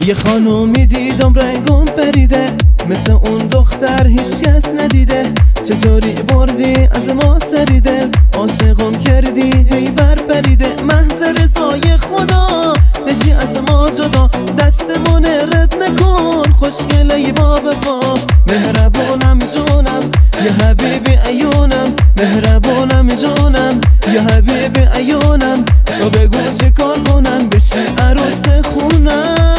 یه خانومی دیدم رنگم پریده، مثل اون دختر هیچ کس ندیده. چطوری بردی از ما سری دل، عاشقم کردی هی ور پریده. محض رضای خدا نشی از ما جدا، دستمون رد نکن خوشگله با وفا. مهربونم جونم یا حبیبی عیونم، مهربونم جونم یا حبیبی عیونم. تو بگو چه کار کنم بشی عروس خونم.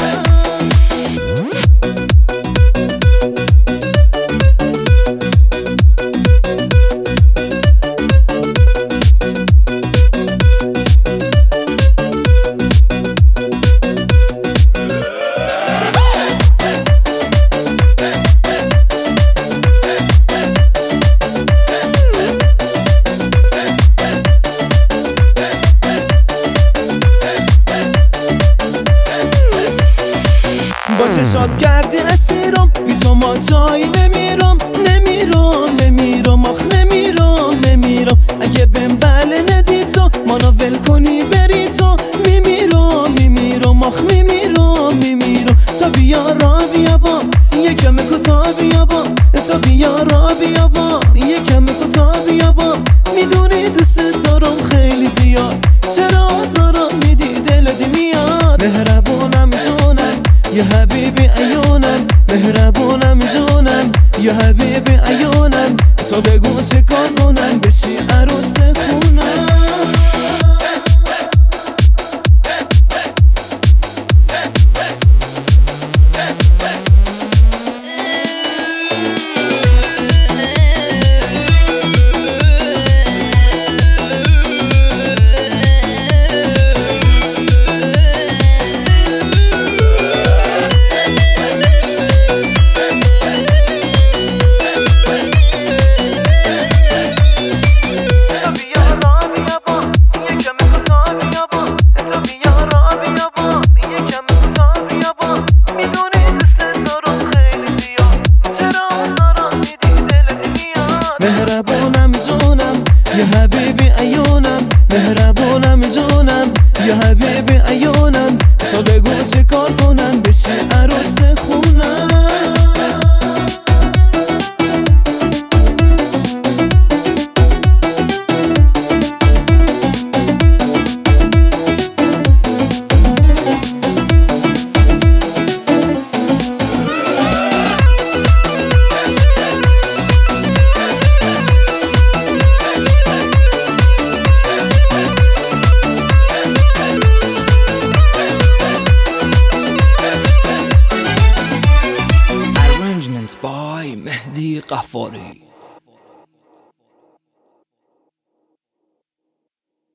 با چشات کردی اسیرم، بی تو ما جایی نمیرم. نمیرم آخ نمیرم. اگه بهم بله ندی تو منو ول کنی بری تو، میمیرم آخ میمیرم. تو بیا را بیابان یکم کوتا بیابان، تو بیا را بیابان یکم کوتا بیابان. میدونی دوست دارم خیلی زیاد، چرا آزارم میدی دلت میاد. مهربونم جونم یا حبیبی عیونم، مهربونم جونم یا حبیبی عیونم. تو بگو چه کار کنم بشی عروس خونم. مهربونم جونم یا حبیبی عیونم، مهربونم جونم یا حبیبی عیونم. تو بگو چه کار کنم بشی عروس خونم. by Mehdi Qafari.